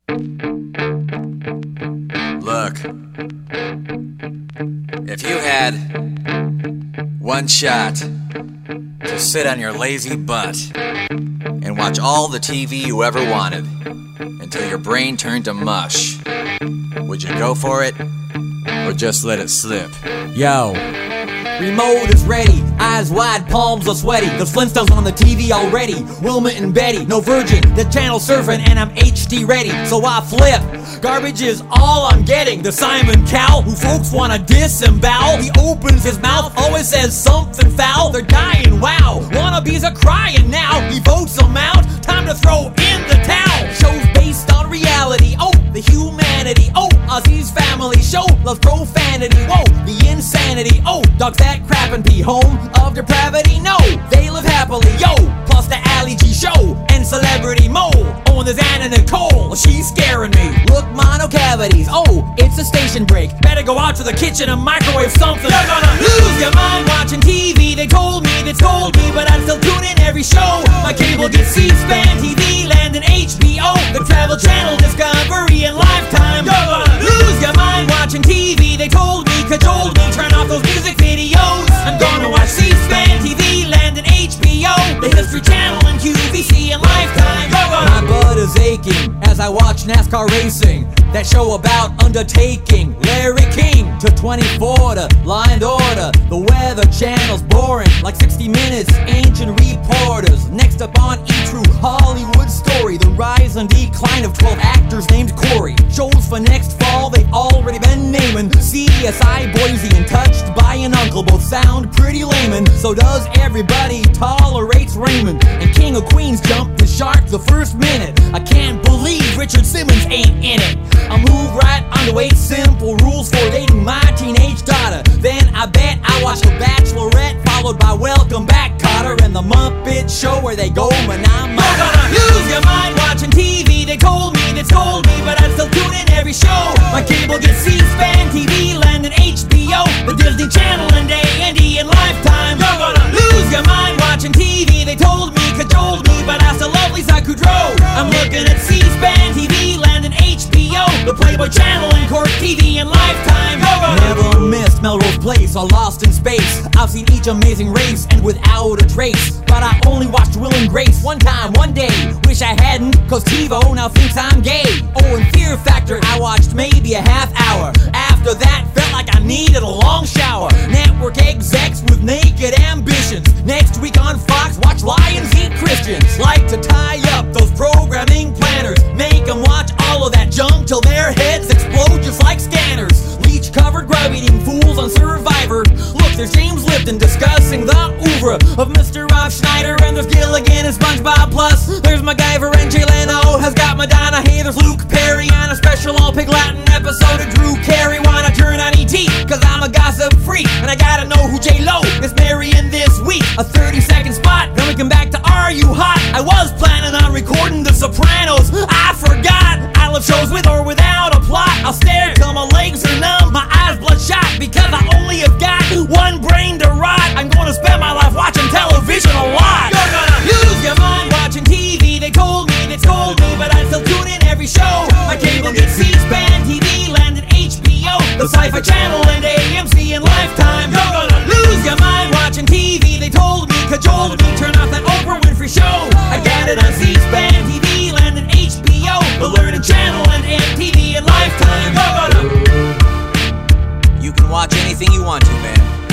Look, if you had one shot to sit on your lazy butt and watch all the TV you ever wanted until your brain turned to mush, would you go for it or just let it slip? Yo, remote is ready, eyes wide, palms are sweaty. The Flintstones on the TV already, Wilma and Betty. No Virgin, the channel surfing, and I'm HD ready. So I flip, garbage is all I'm getting. The Simon Cowell, who folks wanna disembowel. He opens his mouth, always says something foul. They're dying, wow, wannabes are crying now. He votes them out, time to throw in the towel. Shows based on reality, oh, the humanity, oh, Ozzy's family show loves profanity, whoa, the insanity, oh, dogs that crap and pee, home of depravity, no, they live happily, yo, plus the Ali G show, and Celebrity Mo, oh, and there's Anna Nicole, she's scaring me, look, mono cavities, oh, it's a station break, better go out to the kitchen and microwave something. You're gonna lose your mind watching TV, they told me, but I'm still tuning in every show, my cable gets C-SPAN, TV Land, and HBO, the Travel Channel, Discovery, and Lifetime. You're gonna lose your mind watching TV, they told me, cajoled me, turn off those music videos. I'm gonna watch C-SPAN, TV Land, and HBO, the History Channel, and QVC, and Lifetime. My butt is aching as I watch NASCAR racing, that show about undertaking, Larry King to 24 to Law and Order. The Weather Channel's boring, like 60 Minutes, ancient reporters. Next up on E-True, Hollywood Story, the rise and decline of 12 actors named Corey. Shows for next fall, they've already been naming. CSI Boise and Touched by an Uncle, both sound pretty layman. So does Everybody Tolerates Raymond, and King of Queens jumped the shark the first minute. I can't believe Richard Simmons ain't in it. I move right onto 8 simple rules for dating my teenage daughter. Then I bet I watch The Bachelorette, followed by Welcome Back, Kotter, and The Muppet Show, where they go manama. You're gonna lose your mind watching TV, they told me, but I'm still tuning in every show. My cable gets C-SPAN, TV Land, and HBO, the Disney Channel, and A&E, and Lifetime. You're gonna lose your mind watching TV, they told me, cajoled me, but I still love Lisa Kudrow. I'm looking at C-SPAN, TV Land, and HBO, the Playboy Channel, and Court TV, and Lifetime. Never missed Melrose Place or Lost in Space. I've seen each amazing race and without a trace, but I only watched Will and Grace one time, one day. Wish I hadn't, cause TiVo now thinks I'm gay. Oh, and Fear Factor I watched maybe a half hour. After that, felt like I needed a long shower. Network execs with naked ambitions. Next week on Fox, watch Lions Eat Christians. Like to tie up those programming planners, make them watch all of that junk till their heads explode just like scanners. Leech-covered grub-eating fools on Survivor. Look, there's James Lipton discussing the oeuvre of Mr. Rob Schneider, and there's Gilligan and SpongeBob. Plus, there's MacGyver and Jay Leno has got Madonna. Hey, there's Luke Perry on a special all-pig Latin episode of Drew Carey. Wanna turn on E.T., cause I'm a gossip freak, and I gotta know who J-Lo is marrying this week. A 30-second spot, then we come back to Are You Hot? I was planning on recording The Sopranos, I forgot. I love shows with or without a plot. I'll stare till my legs are numb, my eyes bloodshot, because I only have got one brain to rot. I'm gonna spend my life watching television a lot. You're gonna lose your mind watching TV, they told me, but I still tune in every show. My cable gets C-SPAN, TV Land, and HBO, the Sci-Fi Channel, and AMC, and Lifetime. You're gonna lose your mind watching TV, they told me, cajoled me, turn off that Oprah Winfrey Show. I got it on C-SPAN, TV Land, and HBO, the Learning Channel, and MTV, and Lifetime. You're gonna... You can watch anything you want to, man.